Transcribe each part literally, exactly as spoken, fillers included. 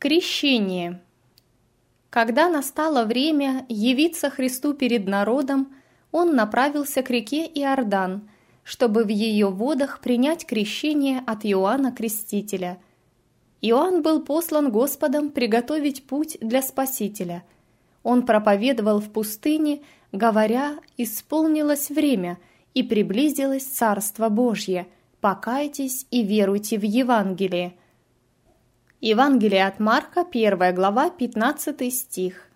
Крещение. Когда настало время явиться Христу перед народом, Он направился к реке Иордан, чтобы в ее водах принять крещение от Иоанна Крестителя. Иоанн был послан Господом приготовить путь для Спасителя. Он проповедовал в пустыне, говоря: «Исполнилось время, и приблизилось Царство Божье, покайтесь и веруйте в Евангелие». Евангелие от Марка, первая глава, пятнадцатый стих.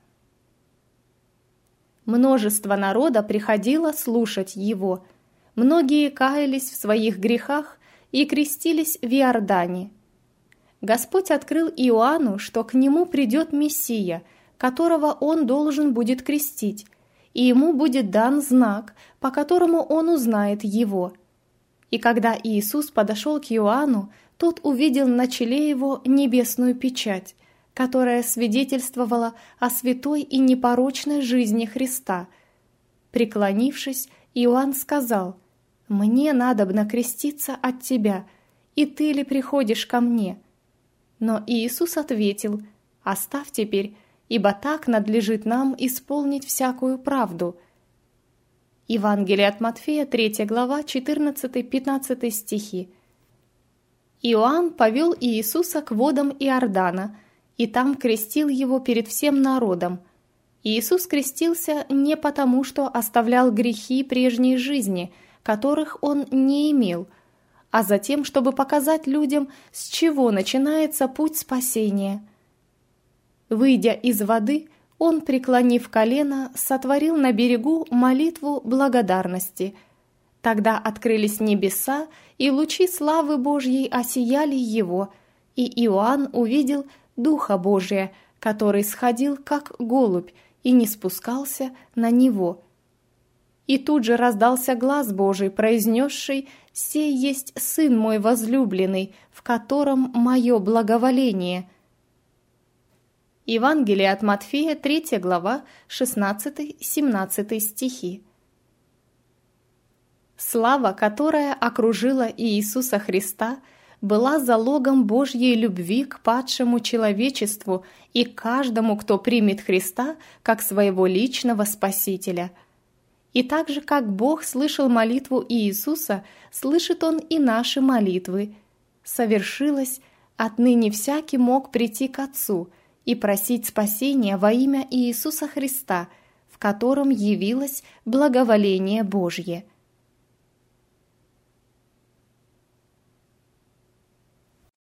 Множество народа приходило слушать его. Многие каялись в своих грехах и крестились в Иордане. Господь открыл Иоанну, что к нему придет Мессия, которого он должен будет крестить, и ему будет дан знак, по которому он узнает его. И когда Иисус подошел к Иоанну, тот увидел на челе его небесную печать, которая свидетельствовала о святой и непорочной жизни Христа. Преклонившись, Иоанн сказал: «Мне надобно креститься от тебя, и ты ли приходишь ко мне?» Но Иисус ответил: «Оставь теперь, ибо так надлежит нам исполнить всякую правду». Евангелие от Матфея, третья глава, четырнадцатый-пятнадцатый стихи. Иоанн повел Иисуса к водам Иордана, и там крестил его перед всем народом. Иисус крестился не потому, что оставлял грехи прежней жизни, которых он не имел, а затем, чтобы показать людям, с чего начинается путь спасения. Выйдя из воды, он, преклонив колено, сотворил на берегу молитву благодарности. Тогда открылись небеса, и лучи славы Божьей осияли его, и Иоанн увидел Духа Божия, который сходил как голубь и не спускался на него. И тут же раздался глас Божий, произнесший: «Сей есть Сын мой возлюбленный, в котором мое благоволение». Евангелие от Матфея, третья глава, шестнадцатый-семнадцатый стихи. Слава, которая окружила Иисуса Христа, была залогом Божьей любви к падшему человечеству и к каждому, кто примет Христа как своего личного Спасителя. И так же, как Бог слышал молитву Иисуса, слышит Он и наши молитвы. Совершилось, отныне всякий мог прийти к Отцу и просить спасения во имя Иисуса Христа, в котором явилось благоволение Божье.